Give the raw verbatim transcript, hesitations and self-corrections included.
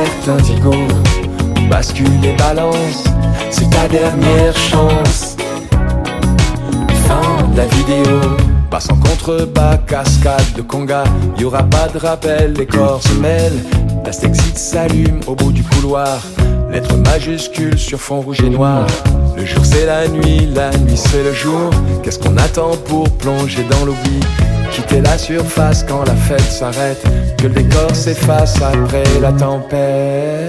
alerte indigo, bascule et balance, c'est ta dernière chance. Fin de la vidéo. Passe en contrebas, cascade de conga, y aura pas de rappel, les corps se mêlent. La Stexit s'allume au bout du couloir, lettres majuscules sur fond rouge et noir. Le jour c'est la nuit, la nuit c'est le jour. Qu'est-ce qu'on attend pour plonger dans l'oubli? Quitter la surface quand la fête s'arrête, que le décor s'efface après la tempête.